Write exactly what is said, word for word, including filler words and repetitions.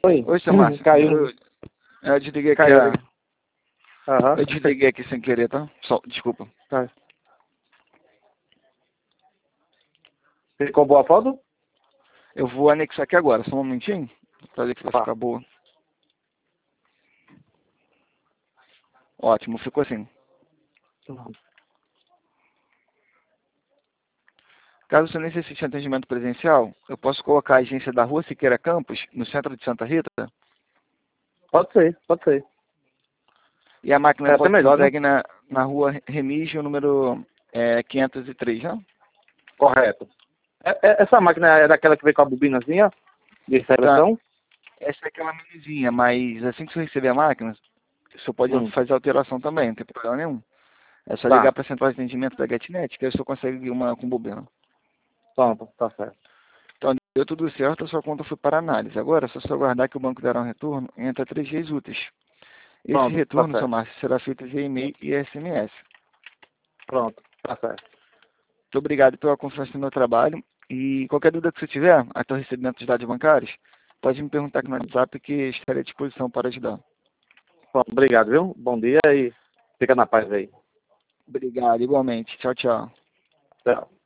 Oi. Oi, seu Márcio. Caiu. Eu, eu desliguei aqui. Caiu. A... Aham. Eu desliguei aqui sem querer, tá? Só, desculpa. Tá. Ficou boa a foto? Eu vou anexar aqui agora, só um momentinho, pra ver que vai Tá. ficar boa. Ótimo, ficou assim. Caso você necessite de atendimento presencial, eu posso colocar a agência da Rua Siqueira Campos, no centro de Santa Rita, Pode ser, pode ser. e a máquina É até pode ser melhor, né? entregue na, na Rua Remígio, número é, quinhentos e três, né? Correto. É- é- essa máquina é daquela que vem com a bobinazinha de Tá. seleção? Essa é aquela minizinha, mas assim que você receber a máquina, você pode Hum. fazer alteração também, não tem problema nenhum. É só ligar Tá. para a central de atendimento da GetNet, que aí você consegue uma com bobina. Pronto, tá certo. Então, deu tudo certo, a sua conta foi para análise. Agora, é só você aguardar que o banco dará um retorno em até três dias úteis. Esse Pronto, tá retorno, seu certo. Márcio, será feito via e-mail e S M S. Pronto, tá certo. Muito obrigado pela confiança no meu trabalho. E qualquer dúvida que você tiver, até o recebimento dos dados bancários, pode me perguntar aqui no WhatsApp que estarei à disposição para ajudar. Pronto, obrigado, viu? Bom dia e fica na paz aí. Obrigado, igualmente. Tchau, tchau. Tchau.